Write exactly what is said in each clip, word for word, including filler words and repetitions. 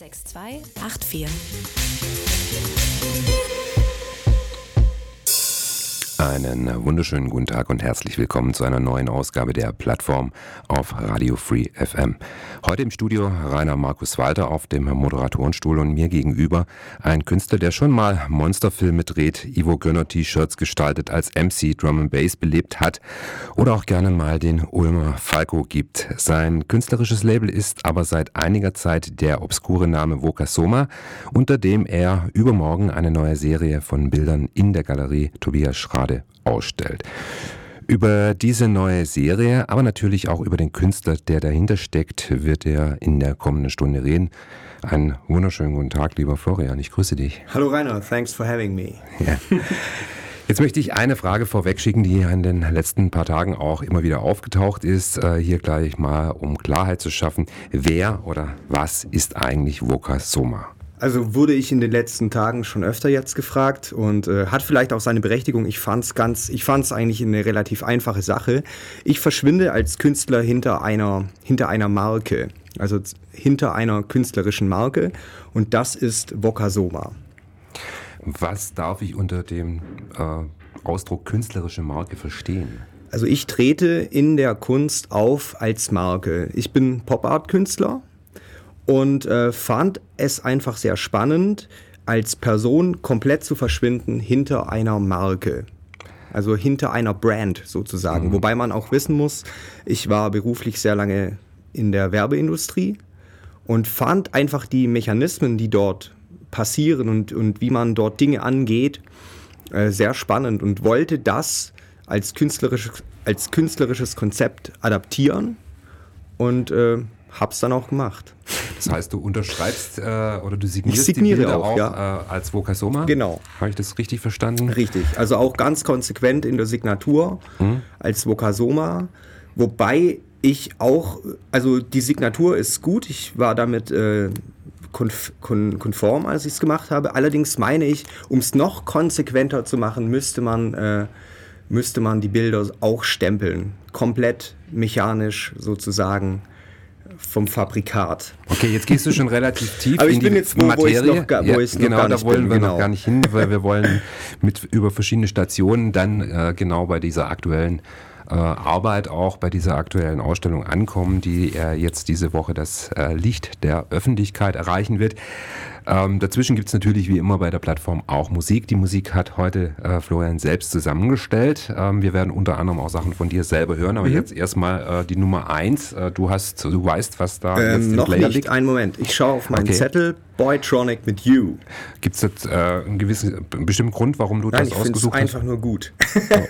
sechs zwei acht vier. Einen wunderschönen guten Tag und herzlich willkommen zu einer neuen Ausgabe der Plattform auf Radio Free F M. Heute im Studio Rainer Markus Walter auf dem Moderatorenstuhl und mir gegenüber ein Künstler, der schon mal Monsterfilme dreht, Ivo Gönner T-Shirts gestaltet, als M C Drum and Bass belebt hat oder auch gerne mal den Ulmer Falco gibt. Sein künstlerisches Label ist aber seit einiger Zeit der obskure Name Vokasoma, unter dem er übermorgen eine neue Serie von Bildern in der Galerie Tobias Schrade ausstellt. Über diese neue Serie, aber natürlich auch über den Künstler, der dahinter steckt, wird er in der kommenden Stunde reden. Einen wunderschönen guten Tag, lieber Florian, ich grüße dich. Hallo Rainer, thanks for having me. Ja. Jetzt möchte ich eine Frage vorwegschicken, die in den letzten paar Tagen auch immer wieder aufgetaucht ist. Hier gleich mal, um Klarheit zu schaffen. Wer oder was ist eigentlich Vokasoma? Also wurde ich in den letzten Tagen schon öfter jetzt gefragt und äh, hat vielleicht auch seine Berechtigung. Ich fand's ganz, ich fand's eigentlich eine relativ einfache Sache. Ich verschwinde als Künstler hinter einer, hinter einer Marke, also hinter einer künstlerischen Marke, und das ist Vokasoma. Was darf ich unter dem äh, Ausdruck künstlerische Marke verstehen? Also ich trete in der Kunst auf als Marke. Ich bin Pop-Art-Künstler. Und äh, fand es einfach sehr spannend, als Person komplett zu verschwinden hinter einer Marke. Also hinter einer Brand sozusagen. Mhm. Wobei man auch wissen muss, ich war beruflich sehr lange in der Werbeindustrie und fand einfach die Mechanismen, die dort passieren und, und wie man dort Dinge angeht, äh, sehr spannend und wollte das als künstlerisches, als künstlerisches Konzept adaptieren und äh, hab's dann auch gemacht. Das heißt, du unterschreibst äh, oder du signierst ich signiere die Bilder auch, auch ja. äh, als Vokasoma? Genau. Habe ich das richtig verstanden? Richtig. Also auch ganz konsequent in der Signatur hm. als Vokasoma. Wobei ich auch, also die Signatur ist gut. Ich war damit äh, konf- kon- konform, als ich es gemacht habe. Allerdings meine ich, um es noch konsequenter zu machen, müsste man, äh, müsste man die Bilder auch stempeln. Komplett mechanisch sozusagen. Vom Fabrikat. Okay, jetzt gehst du schon relativ tief Aber ich in bin die jetzt wo, Materie. Wo noch gar, wo ja, genau, noch gar da wollen bin. wir genau. noch gar nicht hin, weil wir wollen mit über verschiedene Stationen dann äh, genau bei dieser aktuellen äh, Arbeit, auch bei dieser aktuellen Ausstellung ankommen, die äh, jetzt diese Woche das äh, Licht der Öffentlichkeit erreichen wird. Ähm, dazwischen gibt es natürlich wie immer bei der Plattform auch Musik. Die Musik hat heute äh, Florian selbst zusammengestellt. Ähm, wir werden unter anderem auch Sachen von dir selber hören, aber mhm. jetzt erstmal äh, die Nummer eins. Äh, du hast, du weißt, was da ähm, jetzt im noch Player nicht. liegt. Einen Moment. Ich schaue auf meinen Okay. Zettel. Boytronic mit You. Gibt es jetzt äh, einen gewissen, einen bestimmten Grund, warum du Nein, das ich finde es ausgesucht hast? einfach nur gut. Oh.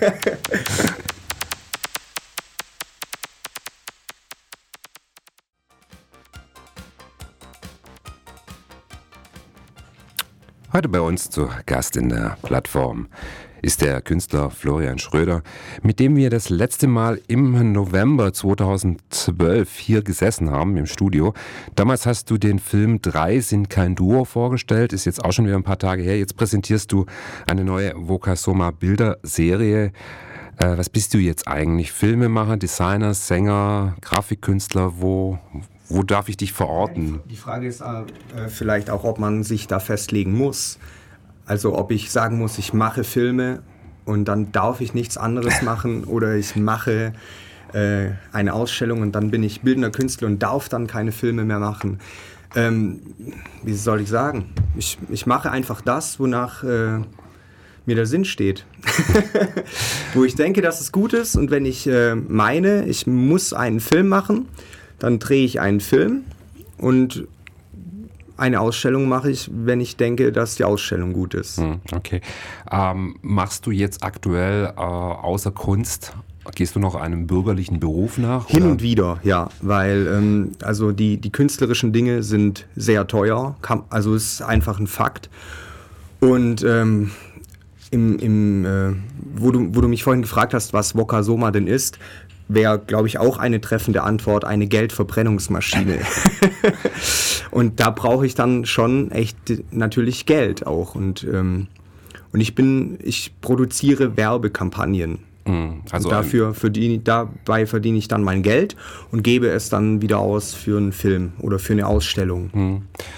Heute bei uns zu Gast in der Plattform ist der Künstler Florian Schröder, mit dem wir das letzte Mal im November zweitausendzwölf hier gesessen haben im Studio. Damals hast du den Film Drei sind kein Duo vorgestellt, ist jetzt auch schon wieder ein paar Tage her. Jetzt präsentierst du eine neue Vokasoma Bilderserie. Äh, was bist du jetzt eigentlich? Filmemacher, Designer, Sänger, Grafikkünstler? Wo... Wo darf ich dich verorten? Die Frage ist äh, vielleicht auch, ob man sich da festlegen muss. Also ob ich sagen muss, ich mache Filme und dann darf ich nichts anderes machen oder ich mache äh, eine Ausstellung und dann bin ich bildender Künstler und darf dann keine Filme mehr machen. Ähm, wie soll ich sagen? Ich, ich mache einfach das, wonach äh, mir der Sinn steht. Wo ich denke, dass es gut ist, und wenn ich äh, meine, ich muss einen Film machen, dann drehe ich einen Film und eine Ausstellung mache ich, wenn ich denke, dass die Ausstellung gut ist. Okay. Ähm, machst du jetzt aktuell äh, außer Kunst, gehst du noch einem bürgerlichen Beruf nach? Hin oder? und wieder, ja, weil ähm, also die, die künstlerischen Dinge sind sehr teuer, kann, also ist einfach ein Fakt. Und ähm, im, im, äh, wo, du, wo du mich vorhin gefragt hast, was Vokasoma denn ist, wäre, glaube ich, auch eine treffende Antwort, eine Geldverbrennungsmaschine. Und da brauche ich dann schon echt natürlich Geld auch. Und, ähm, und ich bin, ich produziere Werbekampagnen. Also und dafür verdiene, dabei verdiene ich dann mein Geld und gebe es dann wieder aus für einen Film oder für eine Ausstellung. Mhm.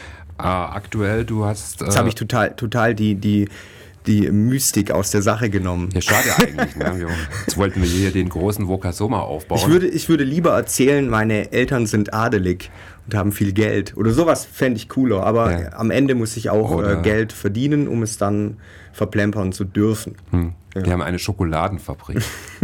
aktuell, du hast... Äh, Jetzt habe ich total, total die, die, die Mystik aus der Sache genommen. Ja, schade eigentlich. Ne? Wir, jetzt wollten wir hier den großen Vokasoma aufbauen. Ich würde, ich würde lieber erzählen, meine Eltern sind adelig und haben viel Geld. Oder sowas fände ich cooler. Aber ja. am Ende muss ich auch äh, Geld verdienen, um es dann verplempern zu dürfen. Hm. Ja. Wir haben eine Schokoladenfabrik.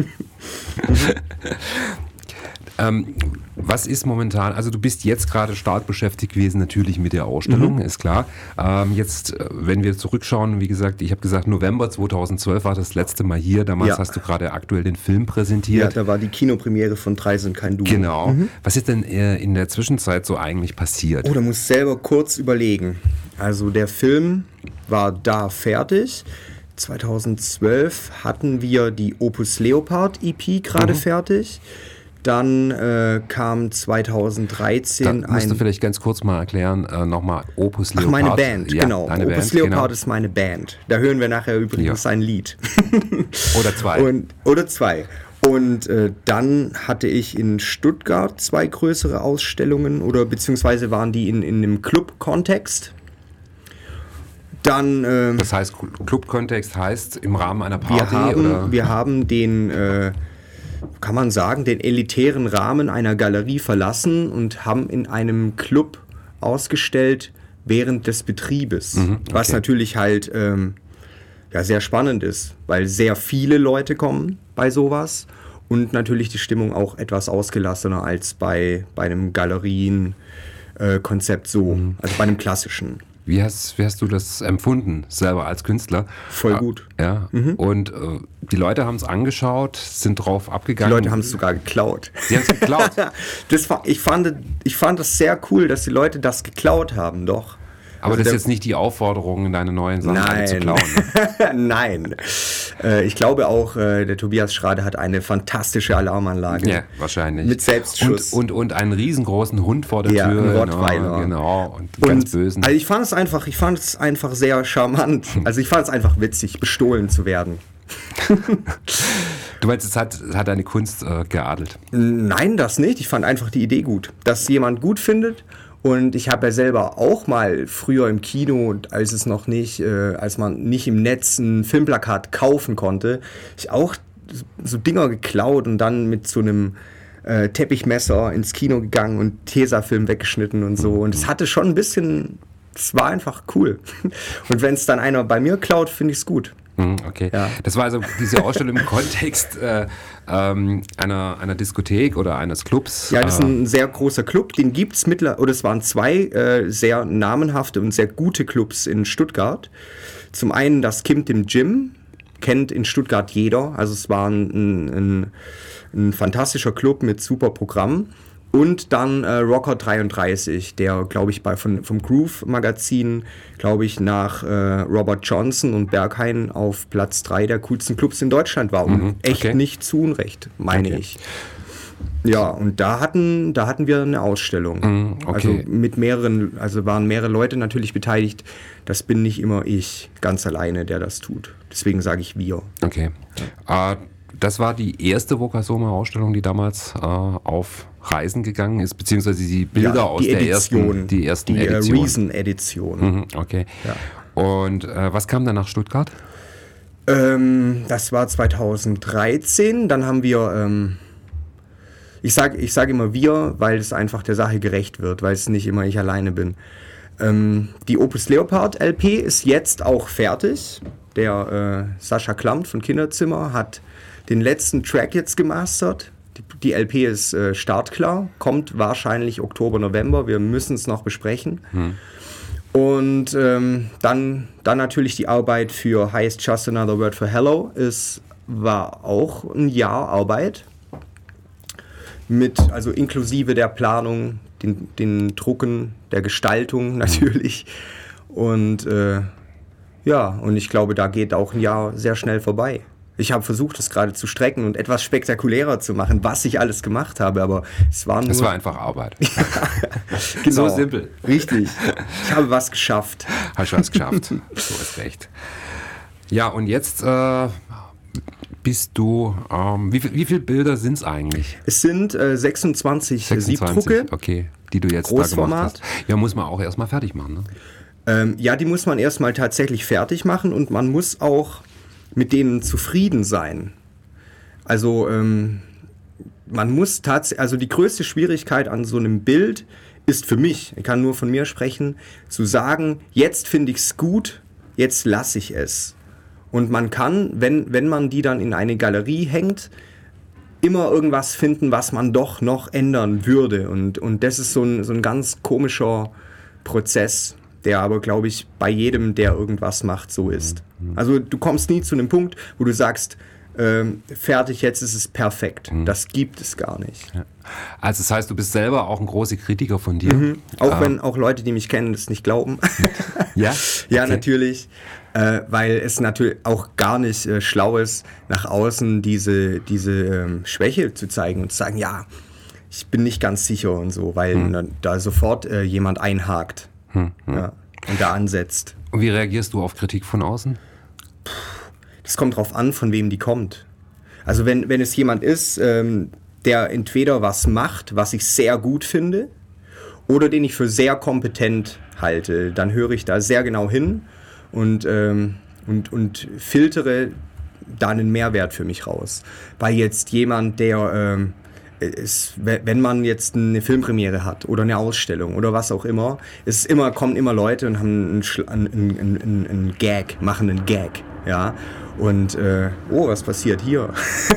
ähm, was ist momentan, also du bist jetzt gerade stark beschäftigt gewesen natürlich mit der Ausstellung, mhm. ist klar. Ähm, jetzt, wenn wir zurückschauen, wie gesagt, ich habe gesagt, November zweitausendzwölf war das letzte Mal hier. Damals ja. hast du gerade aktuell den Film präsentiert. Ja, da war die Kinopremiere von Drei sind kein Duo. Genau. Mhm. Was ist denn äh, in der Zwischenzeit so eigentlich passiert? Oh, da muss ich selber kurz überlegen. Also der Film war da fertig. zweitausendzwölf hatten wir die Opus Leopard E P gerade mhm. fertig. Dann äh, kam zweitausenddreizehn da musst ein... du vielleicht ganz kurz mal erklären, äh, nochmal Opus Leopard. Ach, meine Band, ja, genau. Opus Band, Leopard genau. ist meine Band. Da hören wir nachher übrigens ja. ein Lied. Oder zwei. Und, oder zwei. Und äh, dann hatte ich in Stuttgart zwei größere Ausstellungen, oder beziehungsweise waren die in, in einem Club-Kontext. Dann, äh, das heißt, Club-Kontext heißt im Rahmen einer Party? Wir haben, oder? Wir haben den... Äh, kann man sagen, den elitären Rahmen einer Galerie verlassen und haben in einem Club ausgestellt während des Betriebes. Mhm, okay. Was natürlich halt ähm, ja, sehr spannend ist, weil sehr viele Leute kommen bei sowas und natürlich die Stimmung auch etwas ausgelassener als bei, bei einem Galerien-Konzept äh, so, mhm. also bei einem klassischen. Wie hast, wie hast du das empfunden, selber als Künstler? Voll gut. Ja. Mhm. Und äh, die Leute haben es angeschaut, sind drauf abgegangen. Die Leute haben es sogar geklaut. Sie haben es geklaut? das war, ich, fand, ich fand das sehr cool, dass die Leute das geklaut haben, doch. Aber also das ist der, jetzt nicht die Aufforderung, deine neuen Sachen nein. zu klauen. Ne? Nein. Äh, ich glaube auch, äh, der Tobias Schrade hat eine fantastische Alarmanlage. Ja, wahrscheinlich. Mit Selbstschuss. Und, und, und einen riesengroßen Hund vor der ja, Tür. Ein Rottweiler. No, genau. Und, und ganz bösen. Also ich fand es einfach, ich fand es einfach sehr charmant. Also ich fand es einfach witzig, bestohlen zu werden. Du meinst, es hat, hat deine Kunst äh, geadelt? Nein, das nicht. Ich fand einfach die Idee gut. Dass jemand gut findet. Und ich habe ja selber auch mal früher im Kino, als es noch nicht, äh, als man nicht im Netz ein Filmplakat kaufen konnte, ich auch so Dinger geklaut und dann mit so einem äh, Teppichmesser ins Kino gegangen und Tesafilm weggeschnitten und so. Und es hatte schon ein bisschen, es war einfach cool. Und wenn es dann einer bei mir klaut, finde ich es gut. Okay, ja. Das war also diese Ausstellung im Kontext äh, ähm, einer, einer Diskothek oder eines Clubs. Ja, das ist ein sehr großer Club, den gibt es mittlerweile, oder es waren zwei äh, sehr namenhafte und sehr gute Clubs in Stuttgart. Zum einen das Kind im Gym, kennt in Stuttgart jeder, also es war ein, ein, ein fantastischer Club mit super Programm. Und dann äh, Rocker dreiunddreißig, der, glaube ich, bei, von, vom Groove-Magazin, glaube ich, nach äh, Robert Johnson und Berghain auf Platz drei der coolsten Clubs in Deutschland war. Und mhm, echt okay. nicht zu Unrecht, meine okay. ich. Ja, und da hatten, da hatten wir eine Ausstellung. Mhm, okay. Also mit mehreren, also waren mehrere Leute natürlich beteiligt. Das bin nicht immer ich ganz alleine, der das tut. Deswegen sage ich wir. Okay. Ja. Uh, das war die erste Vokasoma-Ausstellung, die damals uh, auf Reisen gegangen ist, beziehungsweise die Bilder ja, die aus Edition, der ersten, die ersten die Edition. Die Reason-Edition. Mhm, okay. Ja. Und äh, was kam dann nach Stuttgart? Ähm, das war zweitausenddreizehn. Dann haben wir, ähm, ich sage ich sag immer wir, weil es einfach der Sache gerecht wird, weil es nicht immer ich alleine bin. Ähm, die Opus Leopard L P ist jetzt auch fertig. Der äh, Sascha Klamt von Kinderzimmer hat den letzten Track jetzt gemastert. Die L P ist äh, startklar, kommt wahrscheinlich Oktober, November. Wir müssen es noch besprechen. Hm. Und ähm, dann, dann natürlich die Arbeit für Hi is Just Another Word for Hello. Es war auch ein Jahr Arbeit. Mit, also inklusive der Planung, den, den Drucken, der Gestaltung natürlich. Und äh, ja, und ich glaube, da geht auch ein Jahr sehr schnell vorbei. Ich habe versucht, es gerade zu strecken und etwas spektakulärer zu machen, was ich alles gemacht habe, aber es war nur... Es war einfach Arbeit. Genau. So simpel. Richtig. Ich habe was geschafft. Hast du was geschafft. So ist recht. Ja, und jetzt äh, bist du... Ähm, wie, wie viele Bilder sind es eigentlich? Es sind äh, sechsundzwanzig, sechsundzwanzig Siebdrucke. Okay. die du jetzt da gemacht hast. Ja, muss man auch erstmal fertig machen, ne? Ähm, ja, die muss man erstmal tatsächlich fertig machen und man muss auch mit denen zufrieden sein. Also ähm, man muss tatsächlich, also die größte Schwierigkeit an so einem Bild ist für mich, ich kann nur von mir sprechen, zu sagen, jetzt finde ich es gut, jetzt lasse ich es. Und man kann, wenn, wenn man die dann in eine Galerie hängt, immer irgendwas finden, was man doch noch ändern würde. Und, und das ist so ein, so ein ganz komischer Prozess, der aber, glaube ich, bei jedem, der irgendwas macht, so ist. Also du kommst nie zu einem Punkt, wo du sagst, ähm, fertig, jetzt ist es perfekt. Mhm. Das gibt es gar nicht. Ja. Also das heißt, du bist selber auch ein großer Kritiker von dir? Mhm. Auch ah. wenn auch Leute, die mich kennen, das nicht glauben. Ja? Ja, okay. Natürlich. Äh, weil es natürlich auch gar nicht äh, schlau ist, nach außen diese, diese ähm, Schwäche zu zeigen und zu sagen, ja, ich bin nicht ganz sicher und so, weil hm. da, da sofort äh, jemand einhakt hm, hm. Ja, und da ansetzt. Und wie reagierst du auf Kritik von außen? Das kommt drauf an, von wem die kommt. Also wenn, wenn es jemand ist, ähm, der entweder was macht, was ich sehr gut finde, oder den ich für sehr kompetent halte, dann höre ich da sehr genau hin und, ähm, und, und filtere da einen Mehrwert für mich raus. Weil jetzt jemand, der, ähm, ist, wenn man jetzt eine Filmpremiere hat oder eine Ausstellung oder was auch immer, ist immer, kommen immer Leute und haben einen, einen, einen, einen Gag, machen einen Gag, ja. Und, äh, oh, was passiert hier?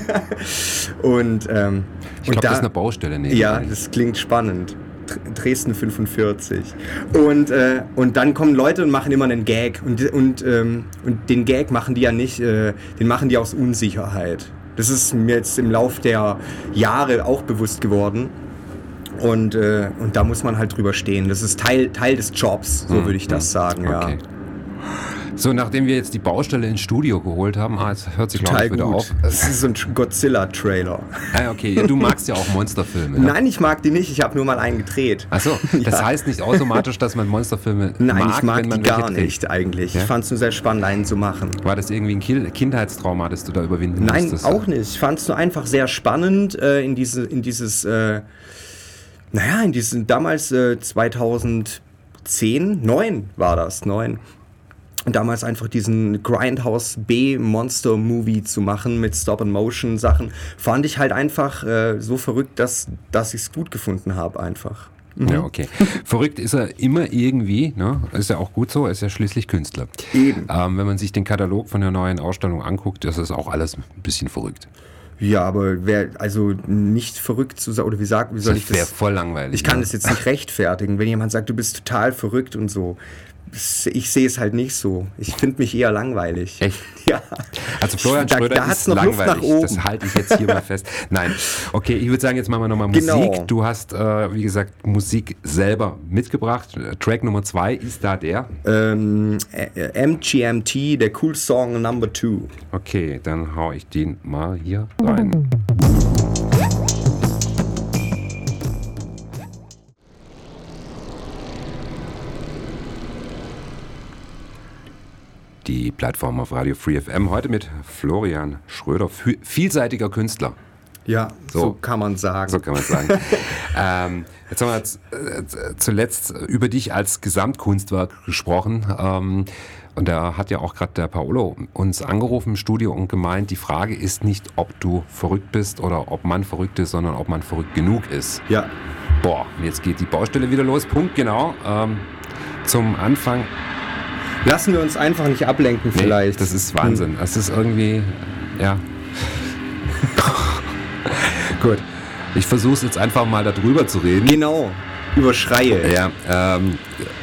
und, ähm, ich glaube, das ist eine Baustelle. Nee, ja, das klingt spannend. Dresden fünfundvierzig. Und, äh, und dann kommen Leute und machen immer einen Gag. Und, und, ähm, und den Gag machen die ja nicht, äh, den machen die aus Unsicherheit. Das ist mir jetzt im Lauf der Jahre auch bewusst geworden. Und, äh, und da muss man halt drüber stehen. Das ist Teil, Teil des Jobs, so würde ich das sagen. Okay. Ja. So, nachdem wir jetzt die Baustelle ins Studio geholt haben, ah, jetzt hört sich Total glaube ich wieder gut. auf. Das ist so ein Godzilla-Trailer. Ah, okay, du magst ja auch Monsterfilme. Ja? Nein, ich mag die nicht, ich habe nur mal einen gedreht. Ach so, das ja. heißt nicht automatisch, dass man Monsterfilme Nein, mag, Nein, ich mag wenn man die gar dreht. nicht eigentlich. Ja? Ich fand es nur sehr spannend, einen zu machen. War das irgendwie ein Kindheitstrauma, das du da überwinden Nein, musstest? Nein, auch nicht. Ich fand es nur einfach sehr spannend, äh, in, diese, in dieses, äh, naja, in diesen, damals äh, zweitausendzehn, neun war das, neun. Und damals einfach diesen Grindhouse-B-Monster-Movie zu machen mit Stop-and-Motion-Sachen, fand ich halt einfach äh, so verrückt, dass, dass ich es gut gefunden habe einfach. Mhm. Ja, okay. Verrückt ist er immer irgendwie, ne? Ist ja auch gut so, er ist ja schließlich Künstler. Eben. Ähm, wenn man sich den Katalog von der neuen Ausstellung anguckt, ist das auch alles ein bisschen verrückt. Ja, aber wer, also nicht verrückt zu sein, oder wie, sag, wie soll das ich das? Wäre voll langweilig. Ich kann ne? das jetzt nicht rechtfertigen, wenn jemand sagt, du bist total verrückt und so. Ich sehe es halt nicht so. Ich finde mich eher langweilig. Echt? Ja. Also Florian da, Schröder da ist noch langweilig. Luft nach oben. Das halte ich jetzt hier mal fest. Nein. Okay, ich würde sagen, jetzt machen wir nochmal Musik. Genau. Du hast, äh, wie gesagt, Musik selber mitgebracht. Track Nummer zwei ist da der? Ähm, M G M T, der Cool Song Number Two. Okay, dann hau ich den mal hier rein. Die Plattform auf Radio Free F M, heute mit Florian Schröder, vielseitiger Künstler. Ja, so, so kann man sagen. So kann man sagen. ähm, jetzt haben wir jetzt, äh, zuletzt über dich als Gesamtkunstwerk gesprochen. Ähm, und da hat ja auch gerade der Paolo uns angerufen im Studio und gemeint, die Frage ist nicht, ob du verrückt bist oder ob man verrückt ist, sondern ob man verrückt genug ist. Ja. Boah, jetzt geht die Baustelle wieder los. Punkt, genau. Ähm, zum Anfang. Lassen wir uns einfach nicht ablenken vielleicht. Nee, das ist Wahnsinn. Das ist irgendwie, ja. Gut, ich versuche es jetzt einfach mal darüber zu reden. Genau, über Schreie. Ja, ähm,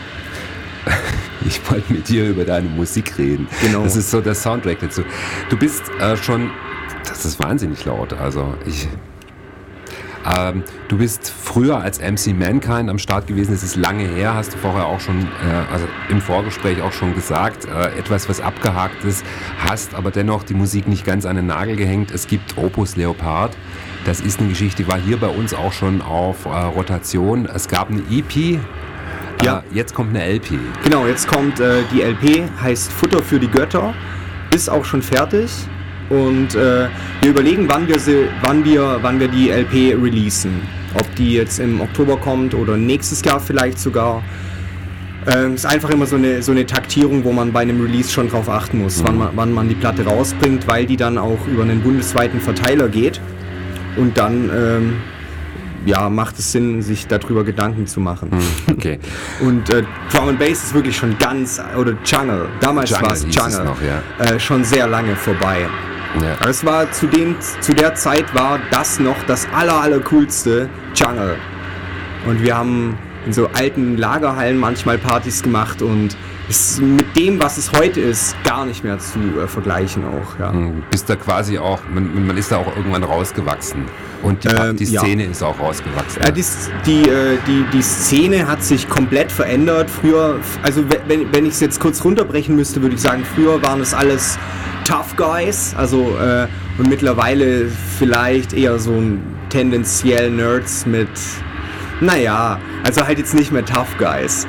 ich wollte mit dir über deine Musik reden. Genau. Das ist so der Soundtrack dazu. Du bist äh, schon, das ist wahnsinnig laut, also ich... Ähm, du bist früher als M C Mankind am Start gewesen, das ist lange her, hast du vorher auch schon, äh, also im Vorgespräch auch schon gesagt, äh, etwas, was abgehakt ist, hast aber dennoch die Musik nicht ganz an den Nagel gehängt. Es gibt Opus Leopard, das ist eine Geschichte, die war hier bei uns auch schon auf äh, Rotation. Es gab eine E P, äh, ja. Jetzt kommt eine L P. Genau, jetzt kommt äh, die L P, heißt Futter für die Götter, ist auch schon fertig. Und äh, wir überlegen, wann wir, sie, wann, wir, wann wir die L P releasen. ob die jetzt im Oktober kommt oder nächstes Jahr vielleicht sogar. Ähm, ist einfach immer so eine, so eine Taktierung, wo man bei einem Release schon drauf achten muss, mhm. wann, man, wann man die Platte rausbringt, weil die dann auch über einen bundesweiten Verteiler geht. Und dann ähm, ja, macht es Sinn, sich darüber Gedanken zu machen. Mhm. Okay. Und äh, Drum and Bass ist wirklich schon ganz, oder Jungle, damals war es Jungle, noch, ja. äh, schon sehr lange vorbei. Ja. Aber es war zu, dem, zu der Zeit war das noch das aller, aller coolste Jungle. Und wir haben in so alten Lagerhallen manchmal Partys gemacht und ist mit dem, was es heute ist, gar nicht mehr zu äh, vergleichen auch. Ja. Du bist da quasi auch, man, man ist da auch irgendwann rausgewachsen und die, ähm, die Szene ja. ist auch rausgewachsen. Ja, die, die, äh, die, die Szene hat sich komplett verändert. Früher, also wenn, wenn ich es jetzt kurz runterbrechen müsste, würde ich sagen, früher waren es alles Tough Guys, also äh, und mittlerweile vielleicht eher so ein tendenziell Nerds mit, naja, also halt jetzt nicht mehr Tough Guys.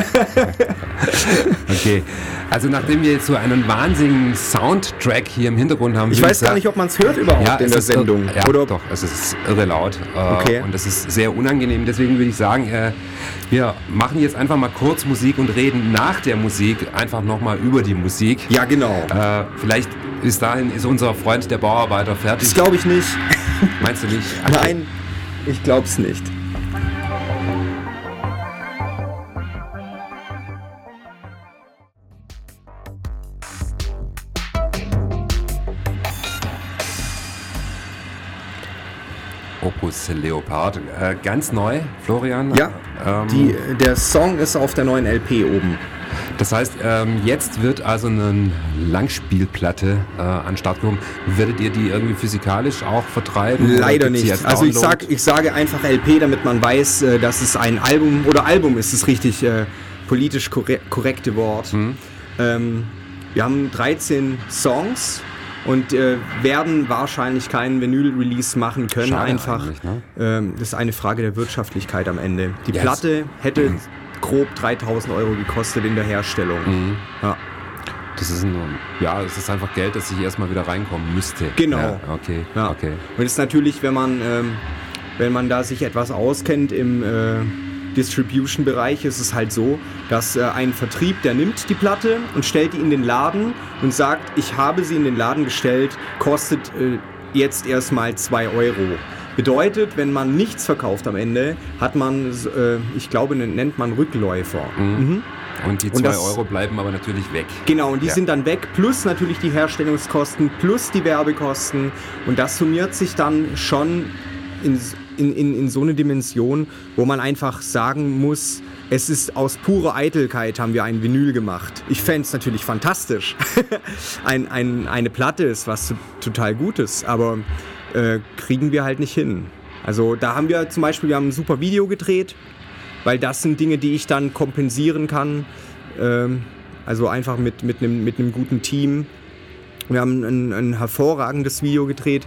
Okay, also nachdem wir jetzt so einen wahnsinnigen Soundtrack hier im Hintergrund haben. Ich weiß gar nicht, ob man es hört überhaupt ja, in der Sendung. Ir- ja, oder? Doch, es ist irre laut äh, okay. und es ist sehr unangenehm. Deswegen würde ich sagen, äh, wir machen jetzt einfach mal kurz Musik und reden nach der Musik einfach nochmal über die Musik. Ja, genau. Äh, vielleicht bis dahin ist unser Freund der Bauarbeiter fertig. Das glaube ich nicht. Meinst du nicht? Okay. Nein, ich glaube es nicht. Opus Leopard, äh, ganz neu, Florian. Ja, ähm, die, der Song ist auf der neuen L P oben. Das heißt, ähm, jetzt wird also eine Langspielplatte äh, an den Start gekommen. Werdet ihr die irgendwie physikalisch auch vertreiben? Leider nicht. Also ich, sag, ich sage einfach L P, damit man weiß, äh, dass es ein Album, oder Album ist das richtig äh, politisch korre- korrekte Wort. Hm. Ähm, wir haben dreizehn Songs. Und äh, werden wahrscheinlich keinen Vinyl-Release machen können. Schade einfach. Ne? Ähm, das ist eine Frage der Wirtschaftlichkeit am Ende. Die yes. Platte hätte mhm. grob dreitausend Euro gekostet in der Herstellung. Mhm. Ja. Das ist ein, ja, es ist einfach Geld, das ich erstmal wieder reinkommen müsste. Genau. Ja, okay. Ja. okay. Und es ist natürlich, wenn man, ähm, wenn man da sich etwas auskennt im äh, Distribution-Bereich, ist es halt so, dass äh, ein Vertrieb, der nimmt die Platte und stellt die in den Laden und sagt, ich habe sie in den Laden gestellt, kostet äh, jetzt erstmal zwei Euro. Bedeutet, wenn man nichts verkauft am Ende, hat man, äh, ich glaube, nennt man Rückläufer. Mhm. Mhm. Und die zwei Euro bleiben aber natürlich weg. Genau, und die ja. sind dann weg, plus natürlich die Herstellungskosten, plus die Werbekosten. Und das summiert sich dann schon in, in, in, in so eine Dimension, wo man einfach sagen muss, es ist aus purer Eitelkeit haben wir ein Vinyl gemacht. Ich fände es natürlich fantastisch. ein, ein, eine Platte ist was total Gutes, aber äh, kriegen wir halt nicht hin. Also da haben wir zum Beispiel, wir haben ein super Video gedreht, weil das sind Dinge, die ich dann kompensieren kann. Ähm, also einfach mit, mit einem mit einem guten Team. Wir haben ein, ein hervorragendes Video gedreht,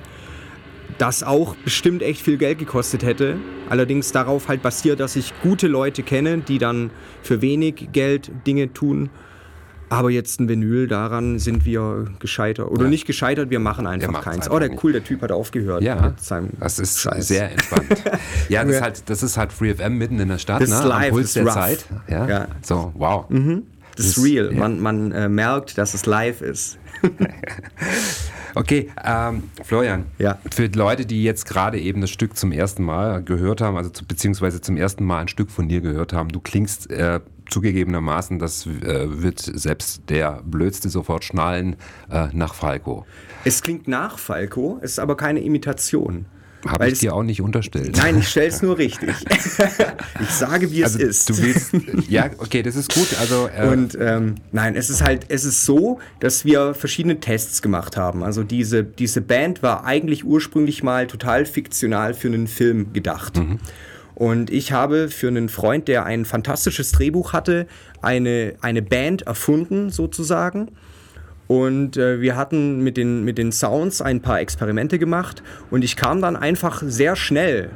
das auch bestimmt echt viel Geld gekostet hätte. Allerdings darauf halt basiert, dass ich gute Leute kenne, die dann für wenig Geld Dinge tun. Aber jetzt ein Vinyl, daran sind wir gescheitert. Oder ja. nicht gescheitert, wir machen einfach keins. Oh, der cool, der Typ hat aufgehört. Ja, mit seinem das ist Scheiß. Sehr entspannt. Ja, das ist halt, das ist halt Free F M mitten in der Stadt, das ne? Live, am Puls der rough. Zeit. Ja? ja. So, wow. Mhm. Das, das ist real. Ja. Man, man äh, merkt, dass es live ist. Okay, ähm, Florian, ja. für Leute, die jetzt gerade eben das Stück zum ersten Mal gehört haben, also zu, beziehungsweise zum ersten Mal ein Stück von dir gehört haben, du klingst äh, zugegebenermaßen, das äh, wird selbst der Blödste sofort schnallen, äh, nach Falco. Es klingt nach Falco, es ist aber keine Imitation. Habe ich dir auch nicht unterstellt. Nein, ich stelle es nur richtig. Ich sage, wie also, es ist. Du willst, ja, okay, das ist gut. Also, äh Und ähm, nein, es ist halt, es ist so, dass wir verschiedene Tests gemacht haben. Also diese, diese Band war eigentlich ursprünglich mal total fiktional für einen Film gedacht. Mhm. Und ich habe für einen Freund, der ein fantastisches Drehbuch hatte, eine, eine Band erfunden, sozusagen. Und äh, wir hatten mit den, mit den Sounds ein paar Experimente gemacht und ich kam dann einfach sehr schnell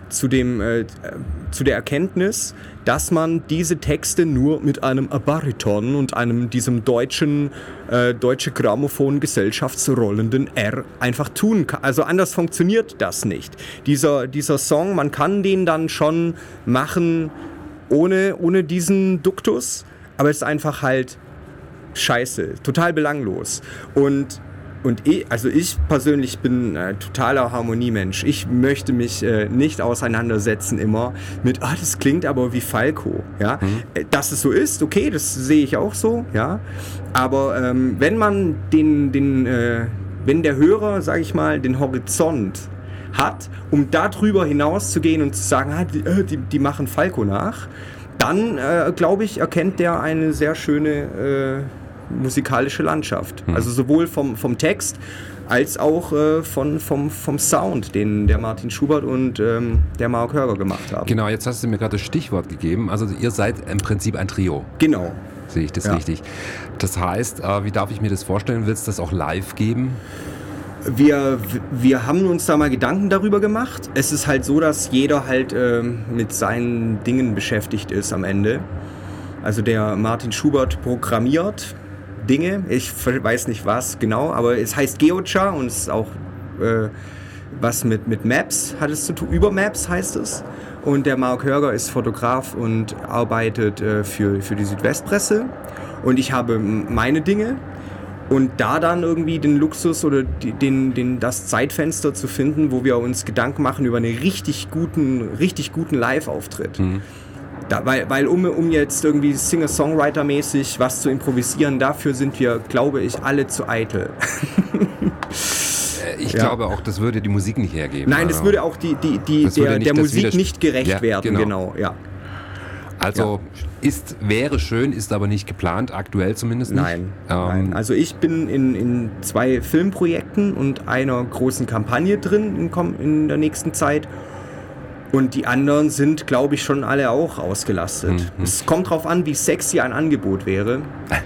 zu, dem, äh, zu der Erkenntnis, dass man diese Texte nur mit einem Bariton und einem diesem deutschen äh, deutsche Grammophon-Gesellschaftsrollenden R einfach tun kann. Also anders funktioniert das nicht. Dieser, dieser Song, man kann den dann schon machen ohne, ohne diesen Duktus, aber es ist einfach halt scheiße, total belanglos. Und Und ich, also ich persönlich bin ein totaler Harmoniemensch. Ich möchte mich äh, nicht auseinandersetzen immer mit, ah, das klingt aber wie Falco. Ja? Mhm. Dass es so ist, okay, das sehe ich auch so. Ja? Aber ähm, wenn man den, den äh, wenn der Hörer, sage ich mal, den Horizont hat, um darüber hinaus zu gehen und zu sagen, ah, die, äh, die, die machen Falco nach, dann, äh, glaube ich, erkennt der eine sehr schöne äh, musikalische Landschaft. Hm. Also sowohl vom, vom Text als auch äh, von, vom, vom Sound, den der Martin Schubert und ähm, der Mark Hörger gemacht haben. Genau, jetzt hast du mir gerade das Stichwort gegeben. Also ihr seid im Prinzip ein Trio. Genau. Sehe ich das ja. richtig? Das heißt, äh, wie darf ich mir das vorstellen? Willst du das auch live geben? Wir, wir haben uns da mal Gedanken darüber gemacht. Es ist halt so, dass jeder halt äh, mit seinen Dingen beschäftigt ist am Ende. Also der Martin Schubert programmiert Dinge, ich weiß nicht was genau, aber es heißt Geochar und es ist auch äh, was mit, mit Maps hat es zu tun, über Maps heißt es. Und der Mark Hörger ist Fotograf und arbeitet äh, für, für die Südwestpresse und ich habe meine Dinge und da dann irgendwie den Luxus oder die, den, den, das Zeitfenster zu finden, wo wir uns Gedanken machen über einen richtig guten, richtig guten Live-Auftritt. Mhm. Da, weil weil um, um jetzt irgendwie Singer-Songwriter-mäßig was zu improvisieren, dafür sind wir, glaube ich, alle zu eitel. Ich ja. glaube auch, das würde die Musik nicht hergeben. Nein, das würde auch die, die, die, der, nicht der Musik nicht gerecht ja, werden. Genau. Genau, ja. Also ja. ist, wäre schön, ist aber nicht geplant, aktuell zumindest nicht. Nein, ähm, nein. Also ich bin in, in zwei Filmprojekten und einer großen Kampagne drin in, in der nächsten Zeit. Und die anderen sind, glaube ich, schon alle auch ausgelastet. Mhm. Es kommt drauf an, wie sexy ein Angebot wäre.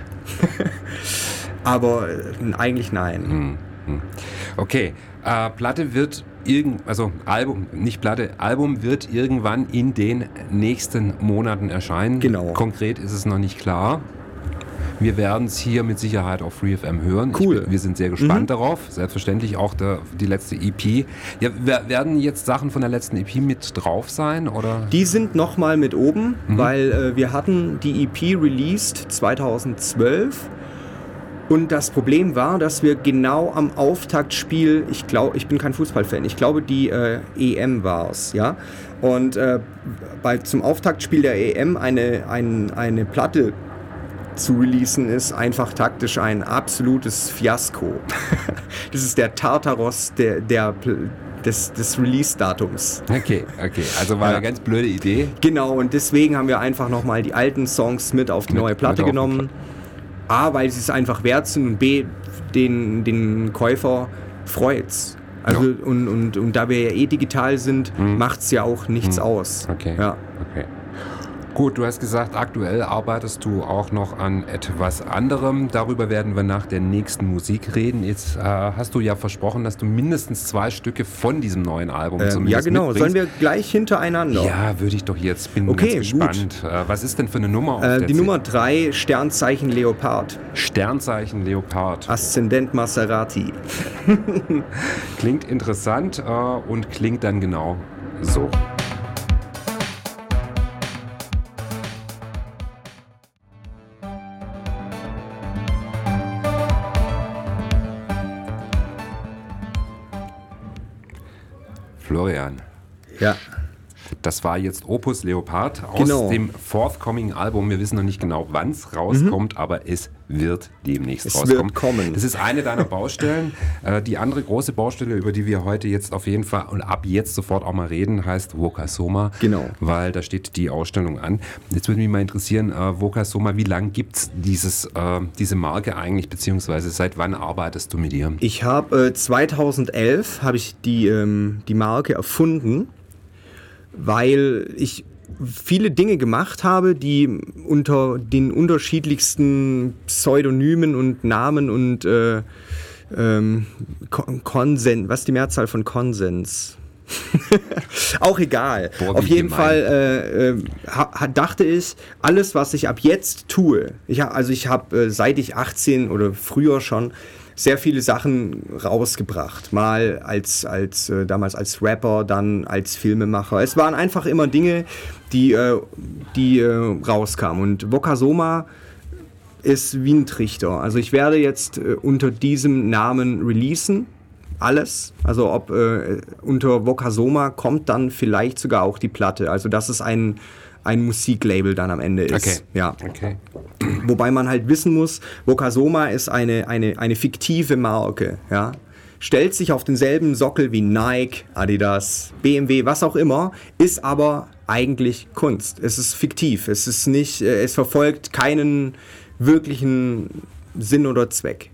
Aber äh, eigentlich nein. Mhm. Okay, äh, Platte wird irgend, also Album, nicht Platte, Album wird irgendwann in den nächsten Monaten erscheinen. Genau. Konkret ist es noch nicht klar. Wir werden es hier mit Sicherheit auf Free F M hören. Cool. Ich, wir sind sehr gespannt mhm. darauf. Selbstverständlich auch der, die letzte E P. Ja, werden jetzt Sachen von der letzten E P mit drauf sein? Oder? Die sind nochmal mit oben, mhm. weil äh, wir hatten die E P released zweitausendzwölf. Und das Problem war, dass wir genau am Auftaktspiel, ich glaube, ich bin kein Fußballfan, ich glaube die äh, E M war es, ja. Und äh, bei, zum Auftaktspiel der E M eine, ein, eine Platte zu releasen, ist einfach taktisch ein absolutes Fiasko. Das ist der Tartaros der, der, des, des Release-Datums. Okay, okay. Also war ja. eine ganz blöde Idee. Genau, und deswegen haben wir einfach nochmal die alten Songs mit auf die mit, neue Platte genommen. A, weil sie es einfach wert sind und B, den, den Käufer freut's. Also ja. und, und, und da wir ja eh digital sind, mhm. macht's ja auch nichts mhm. aus. Okay. Ja. Okay. Gut, du hast gesagt, aktuell arbeitest du auch noch an etwas anderem. Darüber werden wir nach der nächsten Musik reden. Jetzt äh, hast du ja versprochen, dass du mindestens zwei Stücke von diesem neuen Album ähm, zumindest Ja, genau. mitbringst. Sollen wir gleich hintereinander? Ja, würde ich doch jetzt. Bin okay, ganz gespannt. Äh, was ist denn für eine Nummer? Auf äh, der die C- Nummer drei, Sternzeichen Leopard. Sternzeichen Leopard. Aszendent Maserati. Klingt interessant äh, und klingt dann genau so. Florian. Ja. Das war jetzt Opus Leopard aus genau. dem forthcoming Album. Wir wissen noch nicht genau, wann es rauskommt, mhm. aber es wird demnächst es rauskommen. Wird kommen. Das ist eine deiner Baustellen. äh, die andere große Baustelle, über die wir heute jetzt auf jeden Fall und ab jetzt sofort auch mal reden, heißt Voca Soma. Genau. Weil da steht die Ausstellung an. Jetzt würde mich mal interessieren, äh, Voca Soma, wie lange gibt es dieses, äh, diese Marke eigentlich, beziehungsweise seit wann arbeitest du mit ihr? Ich habe äh, zweitausendelf habe ich die, ähm, die Marke erfunden, weil ich viele Dinge gemacht habe, die unter den unterschiedlichsten Pseudonymen und Namen und äh, ähm, Konsens, was ist die Mehrzahl von Konsens? Auch egal. Boah, Auf jeden gemein. Fall äh, äh, ha, dachte ich, alles, was ich ab jetzt tue, ich hab, also ich habe äh, seit ich achtzehn oder früher schon sehr viele Sachen rausgebracht. Mal als, als äh, damals als Rapper, dann als Filmemacher. Es waren einfach immer Dinge, die, äh, die äh, rauskamen. Und Vokasoma ist wie ein Trichter. Also ich werde jetzt äh, unter diesem Namen releasen. Alles, also ob äh, unter Vokasoma kommt dann vielleicht sogar auch die Platte, also dass es ein, ein Musiklabel dann am Ende ist. Okay. Ja. Okay. Wobei man halt wissen muss, Vokasoma ist eine, eine, eine fiktive Marke, ja. Stellt sich auf denselben Sockel wie Nike, Adidas, B M W, was auch immer, ist aber eigentlich Kunst. Es ist fiktiv, es ist nicht, äh, es verfolgt keinen wirklichen Sinn oder Zweck.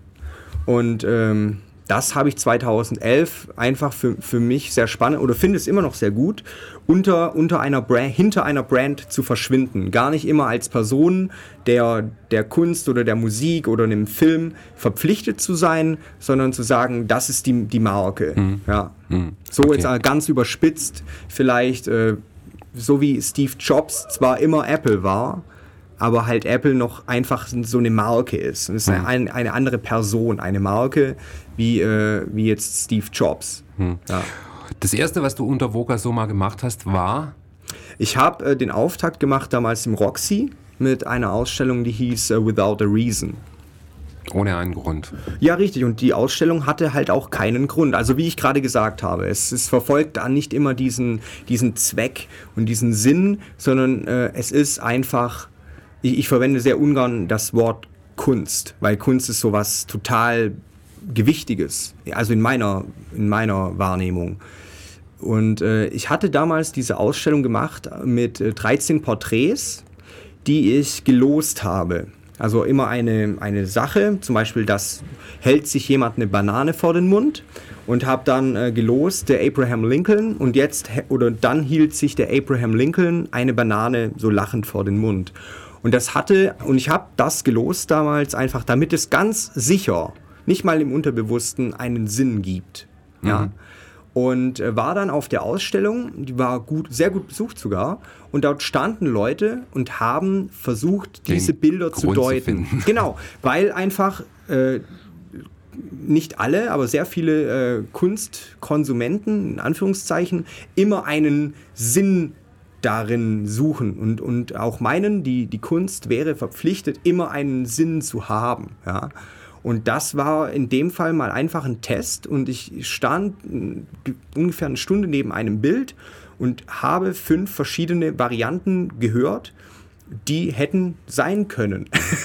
Und ähm, das habe ich zweitausendelf einfach für, für mich sehr spannend oder finde es immer noch sehr gut, unter, unter einer Brand, hinter einer Brand zu verschwinden. Gar nicht immer als Person der, der Kunst oder der Musik oder einem Film verpflichtet zu sein, sondern zu sagen, das ist die, die Marke. Mhm. Ja. Mhm. So okay. Jetzt ganz überspitzt vielleicht, äh, so wie Steve Jobs zwar immer Apple war, aber halt Apple noch einfach so eine Marke ist. Es ist hm. eine, eine andere Person, eine Marke, wie, äh, wie jetzt Steve Jobs. Hm. Ja. Das erste, was du unter Vokasoma gemacht hast, war? Ich habe äh, den Auftakt gemacht damals im Roxy mit einer Ausstellung, die hieß uh, Without a Reason. Ohne einen Grund. Ja, richtig. Und die Ausstellung hatte halt auch keinen Grund. Also wie ich gerade gesagt habe, es, es verfolgt da nicht immer diesen, diesen Zweck und diesen Sinn, sondern äh, es ist einfach... Ich, ich verwende sehr ungern das Wort Kunst, weil Kunst ist sowas total Gewichtiges, also in meiner, in meiner Wahrnehmung. Und äh, ich hatte damals diese Ausstellung gemacht mit äh, dreizehn Porträts, die ich gelost habe. Also immer eine, eine Sache, zum Beispiel, das hält sich jemand eine Banane vor den Mund und habe dann äh, gelost, der Abraham Lincoln, und jetzt, oder dann hielt sich der Abraham Lincoln eine Banane so lachend vor den Mund. Und das hatte, und ich habe das gelost damals einfach, damit es ganz sicher, nicht mal im Unterbewussten, einen Sinn gibt. Ja? Mhm. Und äh, war dann auf der Ausstellung, die war gut, sehr gut besucht sogar, und dort standen Leute und haben versucht, Den diese Bilder zu Grund deuten. Zu genau, weil einfach äh, nicht alle, aber sehr viele äh, Kunstkonsumenten, in Anführungszeichen, immer einen Sinn darin suchen und, und auch meinen, die, die Kunst wäre verpflichtet, immer einen Sinn zu haben. Ja? Und das war in dem Fall mal einfach ein Test, und ich stand ungefähr eine Stunde neben einem Bild und habe fünf verschiedene Varianten gehört, die hätten sein können.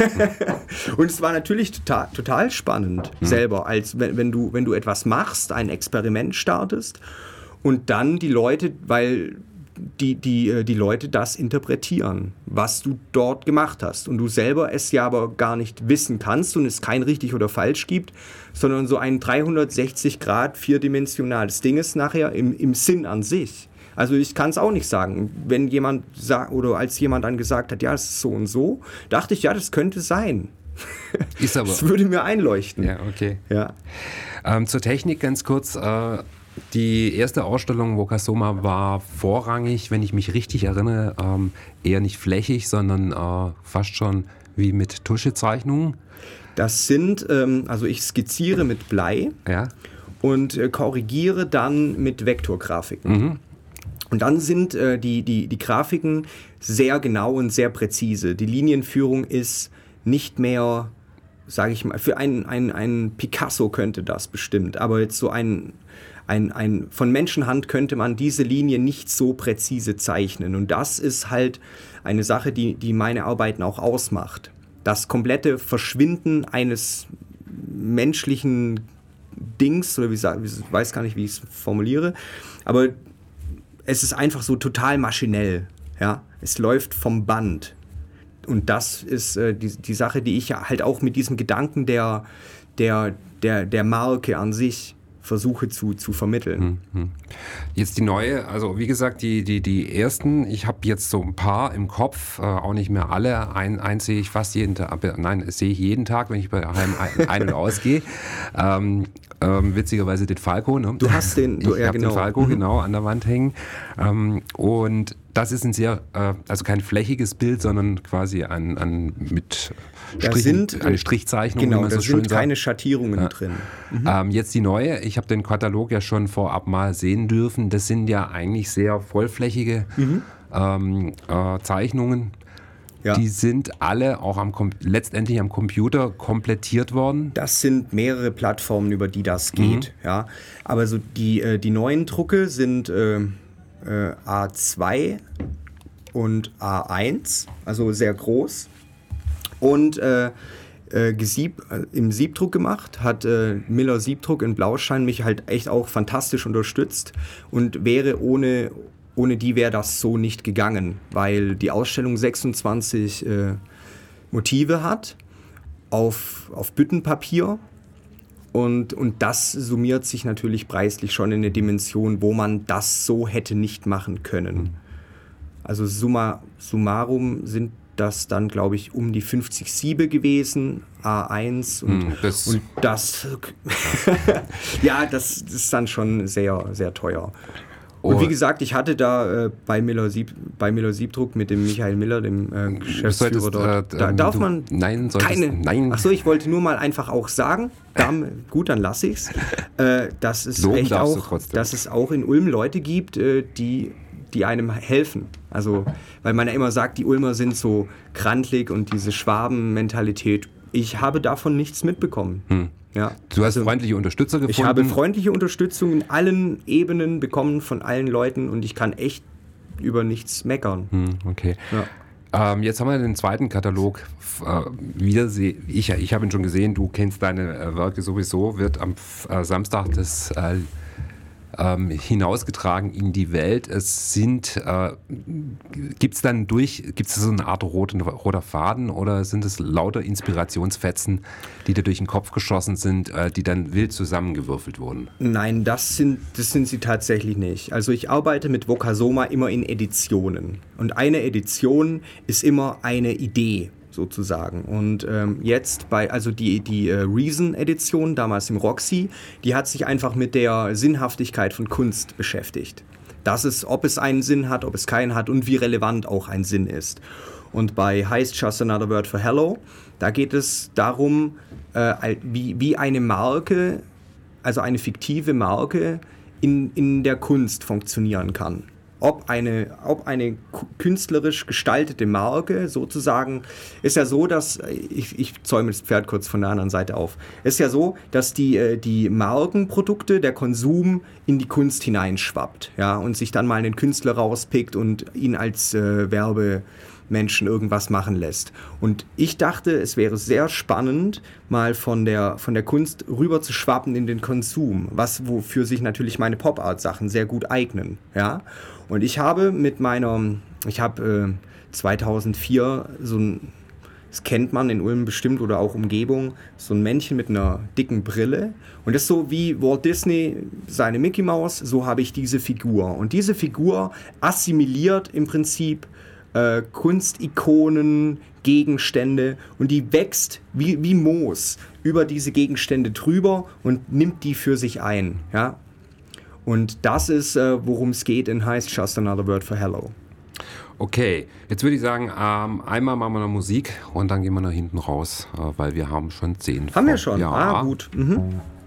Und es war natürlich total, total spannend mhm. selber, als wenn, wenn, du, wenn du etwas machst, ein Experiment startest und dann die Leute, weil Die, die, die Leute das interpretieren, was du dort gemacht hast. Und du selber es ja aber gar nicht wissen kannst und es kein richtig oder falsch gibt, sondern so ein dreihundertsechzig Grad vierdimensionales Ding ist nachher im, im Sinn an sich. Also ich kann es auch nicht sagen. Wenn jemand sagt, oder als jemand dann gesagt hat, ja, es ist so und so, dachte ich, ja, das könnte sein. Ist aber. Das würde mir einleuchten. Ja, okay. Ja. Ähm, zur Technik ganz kurz. Äh Die erste Ausstellung Vokasoma war vorrangig, wenn ich mich richtig erinnere, ähm, eher nicht flächig, sondern äh, fast schon wie mit Tuschezeichnungen. Das sind, ähm, also ich skizziere mit Blei ja. und äh, korrigiere dann mit Vektorgrafiken. Mhm. Und dann sind äh, die, die, die Grafiken sehr genau und sehr präzise. Die Linienführung ist nicht mehr, sage ich mal, für einen, einen, einen Picasso könnte das bestimmt, aber jetzt so ein... Ein, ein, von Menschenhand könnte man diese Linie nicht so präzise zeichnen. Und das ist halt eine Sache, die, die meine Arbeiten auch ausmacht. Das komplette Verschwinden eines menschlichen Dings, oder wie ich weiß gar nicht, wie ich es formuliere, aber es ist einfach so total maschinell. Ja? Es läuft vom Band. Und das ist äh, die, die Sache, die ich halt auch mit diesem Gedanken der, der, der, der Marke an sich versuche zu, zu vermitteln. Mhm. Jetzt die neue, also wie gesagt, die, die, die ersten, ich habe jetzt so ein paar im Kopf, äh, auch nicht mehr alle. Ein, eins sehe ich fast jeden Tag, nein, das sehe ich jeden Tag, wenn ich bei daheim ein, ein- und ausgehe. Ähm, ähm, witzigerweise den Falco. Ne? Du hast den, du, ich ja, habe genau. den Falco Mhm. genau an der Wand hängen. Ähm, und das ist ein sehr, äh, also kein flächiges Bild, sondern quasi ein, ein mit Da Strichen, sind, eine Strichzeichnung, genau, wie man da so schön sind sagt. keine Schattierungen Ja. drin. Ähm, jetzt die neue, ich habe den Katalog ja schon vorab mal sehen dürfen. Das sind ja eigentlich sehr vollflächige ähm, äh, Zeichnungen. Ja. Die sind alle auch am Com- letztendlich am Computer komplettiert worden. Das sind mehrere Plattformen, über die das geht. Ja. Aber so die, äh, die neuen Drucke sind äh, äh, A zwei und A eins, also sehr groß. Und äh, äh, gesieb, äh, im Siebdruck gemacht, hat äh, Miller Siebdruck in Blauschein mich halt echt auch fantastisch unterstützt und wäre ohne, ohne die wäre das so nicht gegangen, weil die Ausstellung sechsundzwanzig äh, Motive hat auf, auf Büttenpapier und, und das summiert sich natürlich preislich schon in eine Dimension, wo man das so hätte nicht machen können. Also summa summarum sind das dann, glaube ich, um die fünfzig Siebe gewesen, A eins und Hm, das- und das, ja, das, das ist dann schon sehr, sehr teuer. Und Oh. wie gesagt, ich hatte da äh, bei, Miller Sieb, bei Miller Siebdruck mit dem Michael Miller, dem äh, Geschäftsführer solltest, dort, äh, da ähm, darf du- man nein, solltest- keine, nein. Ach so, ich wollte nur mal einfach auch sagen, dann, gut, dann lasse ich's, äh, dass es Loben echt darfst du auch, trotzdem. dass es auch in Ulm Leute gibt, äh, die die einem helfen. Also, weil man ja immer sagt, die Ulmer sind so krantlig und diese Schwaben-Mentalität. Ich habe davon nichts mitbekommen. Ja. Du hast freundliche Unterstützer gefunden. Ich habe freundliche Unterstützung in allen Ebenen bekommen von allen Leuten und ich kann echt über nichts meckern. Hm, okay. Ja. Ähm, jetzt haben wir den zweiten Katalog f- äh, wieder. Se- ich ich habe ihn schon gesehen, du kennst deine äh, Werke sowieso, wird am F- äh, Samstag das äh, ähm, hinausgetragen in die Welt. Es sind, äh, gibt es dann durch, gibt es so eine Art roten, roter Faden oder sind es lauter Inspirationsfetzen, die dir durch den Kopf geschossen sind, äh, die dann wild zusammengewürfelt wurden? Nein, das sind, das sind sie tatsächlich nicht. Also ich arbeite mit Vokasoma immer in Editionen. Und eine Edition ist immer eine Idee sozusagen. Und ähm, jetzt bei, also die, die äh, Reason-Edition, damals im Roxy, die hat sich einfach mit der Sinnhaftigkeit von Kunst beschäftigt. Das ist, ob es einen Sinn hat, ob es keinen hat und wie relevant auch ein Sinn ist. Und bei Heißt Just Another Word for Hello, da geht es darum, äh, wie, wie eine Marke, also eine fiktive Marke in, in der Kunst funktionieren kann. Ob eine, ob eine künstlerisch gestaltete Marke sozusagen, ist ja so, dass, ich, ich zäume das Pferd kurz von der anderen Seite auf, ist ja so, dass die, die Markenprodukte, der Konsum in die Kunst hineinschwappt, ja, und sich dann mal einen Künstler rauspickt und ihn als äh, Werbemenschen irgendwas machen lässt. Und ich dachte, es wäre sehr spannend, mal von der, von der Kunst rüber zu schwappen in den Konsum, was wofür sich natürlich meine Pop-Art-Sachen sehr gut eignen, ja. Und ich habe mit meiner, ich habe äh, zweitausendvier so ein, das kennt man in Ulm bestimmt oder auch Umgebung, so ein Männchen mit einer dicken Brille. Und das ist so wie Walt Disney seine Mickey Mouse, so habe ich diese Figur. Und diese Figur assimiliert im Prinzip äh, Kunstikonen, Gegenstände und die wächst wie, wie Moos über diese Gegenstände drüber und nimmt die für sich ein, ja. Und das ist, äh, worum es geht in Heißt Just Another Word for Hello. Okay, jetzt würde ich sagen, ähm, einmal machen wir noch Musik und dann gehen wir nach hinten raus, äh, weil wir haben schon zehn. Haben wir schon? Ja. Ah, gut. Mhm.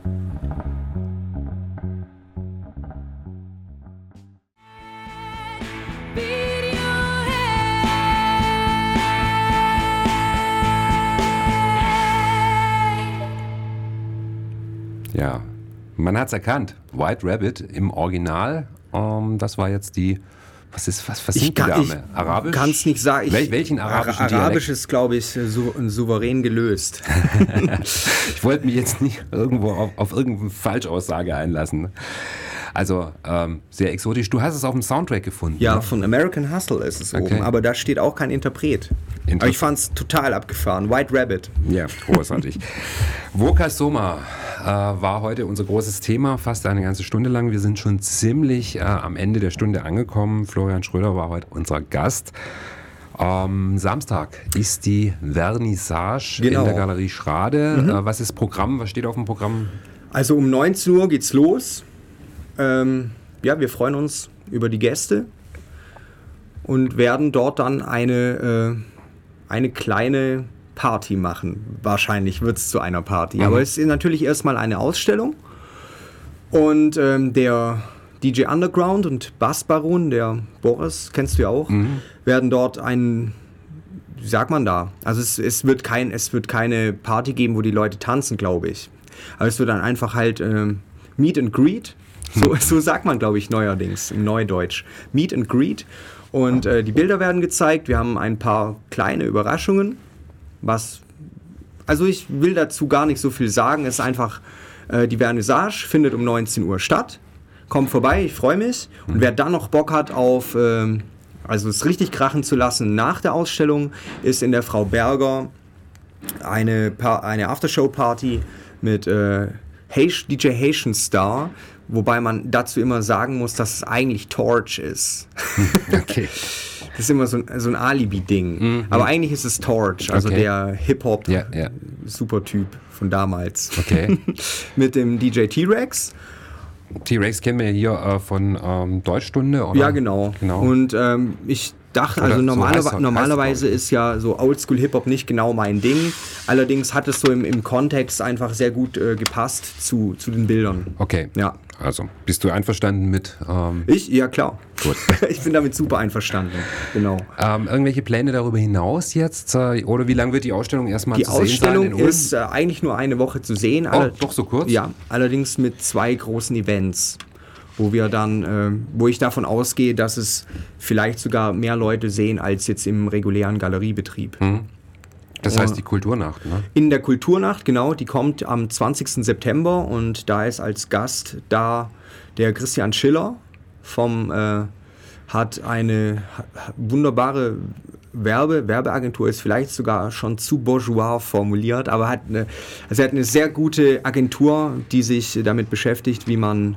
Ja, man hat es erkannt. White Rabbit im Original, ähm, das war jetzt die, was ist, was, was Ich singt die kann Dame? Arabisch? kann es nicht sagen. Ich, Wel welchen arabischen Ara Arabisch Dialekt? ist, glaube ich, sou souverän gelöst. Ich wollte mich jetzt nicht irgendwo auf, auf irgendeine Falschaussage einlassen. Also ähm, sehr exotisch. Du hast es auf dem Soundtrack gefunden. Ja, ne? von American Hustle ist es Okay. oben, aber da steht auch kein Interpret. Aber ich fand es total abgefahren. White Rabbit. Ja, großartig. Voca Soma äh, war heute unser großes Thema, fast eine ganze Stunde lang. Wir sind schon ziemlich äh, am Ende der Stunde angekommen. Florian Schröder war heute unser Gast. Am ähm, Samstag ist die Vernissage genau. in der Galerie Schrade. Mhm. Äh, was ist Programm? Was steht auf dem Programm? Also um neunzehn Uhr geht's los. Ähm, ja, wir freuen uns über die Gäste und werden dort dann eine, äh, eine kleine Party machen. Wahrscheinlich wird es zu einer Party. Mhm. Aber es ist natürlich erstmal eine Ausstellung. Und ähm, der D J Underground und Bassbaron, der Boris, kennst du ja auch, mhm. werden dort einen, wie sagt man da? Also es, es, wird kein, es wird keine Party geben, wo die Leute tanzen, glaube ich. Aber es wird dann einfach halt ähm, Meet and Greet. So, so sagt man, glaube ich, neuerdings im Neudeutsch. Meet and Greet. Und äh, die Bilder werden gezeigt. Wir haben ein paar kleine Überraschungen. Was, also ich will dazu gar nicht so viel sagen. Es ist einfach, äh, die Vernissage findet um neunzehn Uhr statt. Kommt vorbei, ich freue mich. Und wer dann noch Bock hat auf, ähm, also es richtig krachen zu lassen nach der Ausstellung, ist in der Frau Berger eine, pa- eine Aftershow-Party mit äh, D J Haitian Star, wobei man dazu immer sagen muss, dass es eigentlich Torch ist. Okay. Das ist immer so ein, so ein Alibi-Ding. Mhm. Aber eigentlich ist es Torch, also okay. der Hip-Hop-Supertyp ja, ja. von damals. Okay. Mit dem D J T-Rex. T-Rex kennen wir hier äh, von ähm, Deutschstunde, oder? Ja, genau. genau. Und ähm, ich dachte, also normaler, so heißt, normalerweise heißt ist ja so Oldschool-Hip-Hop nicht genau mein Ding. Allerdings hat es so im, im Kontext einfach sehr gut äh, gepasst zu, zu den Bildern. Okay. Ja. Also, bist du einverstanden mit... Ähm ich? Ja, klar. Gut. Ich bin damit super einverstanden. Genau. Ähm, irgendwelche Pläne darüber hinaus jetzt? Äh, oder wie lange wird die Ausstellung erstmal die zu sehen sein? Die Ausstellung ist äh, eigentlich nur eine Woche zu sehen. Oh, All- doch so kurz? Ja, allerdings mit zwei großen Events, wo wir dann, äh, wo ich davon ausgehe, dass es vielleicht sogar mehr Leute sehen als jetzt im regulären Galeriebetrieb. Mhm. Das heißt die Kulturnacht, ne? In der Kulturnacht, genau, die kommt am zwanzigsten September und da ist als Gast da der Christian Schiller vom, äh, hat eine wunderbare Werbe, Werbeagentur, ist vielleicht sogar schon zu bourgeois formuliert, aber hat eine, also er hat eine sehr gute Agentur, die sich damit beschäftigt, wie man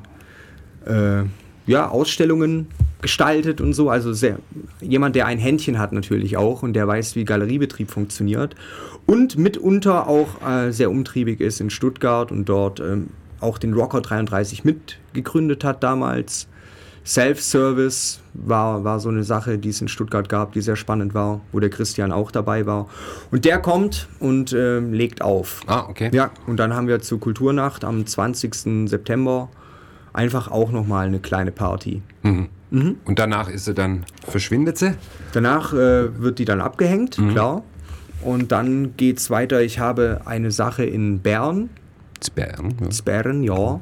äh, ja, Ausstellungen gestaltet und so, also sehr, jemand, der ein Händchen hat natürlich auch und der weiß, wie Galeriebetrieb funktioniert und mitunter auch äh, sehr umtriebig ist in Stuttgart und dort ähm, auch den Rocker dreiunddreißig mitgegründet hat damals. Self-Service war, war so eine Sache, die es in Stuttgart gab, die sehr spannend war, wo der Christian auch dabei war. Und der kommt und äh, legt auf. Ah, okay. Ja, und dann haben wir zur Kulturnacht am zwanzigsten September einfach auch nochmal eine kleine Party. Mhm. Mhm. Und danach ist sie dann, verschwindet sie? Danach äh, wird die dann abgehängt, mhm. klar. Und dann geht's weiter. Ich habe eine Sache in Bern. Bern, ja. Bern, ja.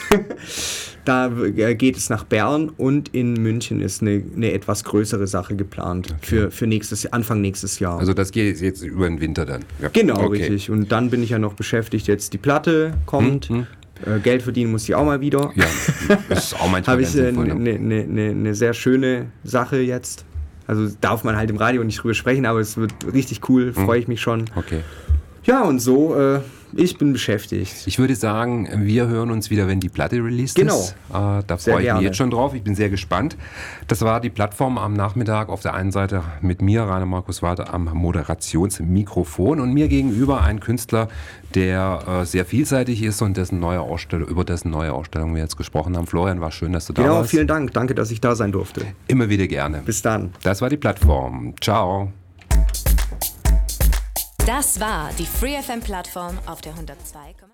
Da geht es nach Bern und in München ist eine, eine etwas größere Sache geplant okay. für, für nächstes, Anfang nächstes Jahr. Also das geht jetzt über den Winter dann? Ja. Genau, okay. Richtig. Und dann bin ich ja noch beschäftigt, jetzt die Platte kommt. Hm, hm. Äh, Geld verdienen muss ich auch mal wieder. Ja, das ist auch manchmal habe ich eine äh, ne, ne, ne, ne sehr schöne Sache jetzt. Also darf man halt im Radio nicht drüber sprechen, aber es wird richtig cool, hm. freue ich mich schon. Okay. Ja, und so... Äh, Ich bin beschäftigt. Ich würde sagen, wir hören uns wieder, wenn die Platte released genau. ist. Äh, da freue ich mich jetzt schon drauf. Ich bin sehr gespannt. Das war die Plattform am Nachmittag. Auf der einen Seite mit mir, Rainer Markus Walter, am Moderationsmikrofon und mir gegenüber ein Künstler, der äh, sehr vielseitig ist und dessen neue Ausstellung, über dessen neue Ausstellung wir jetzt gesprochen haben. Florian, war schön, dass du da genau, warst. Genau, vielen Dank. Danke, dass ich da sein durfte. Immer wieder gerne. Bis dann. Das war die Plattform. Ciao. Das war die Free F M-Plattform auf der hundertzwei Komma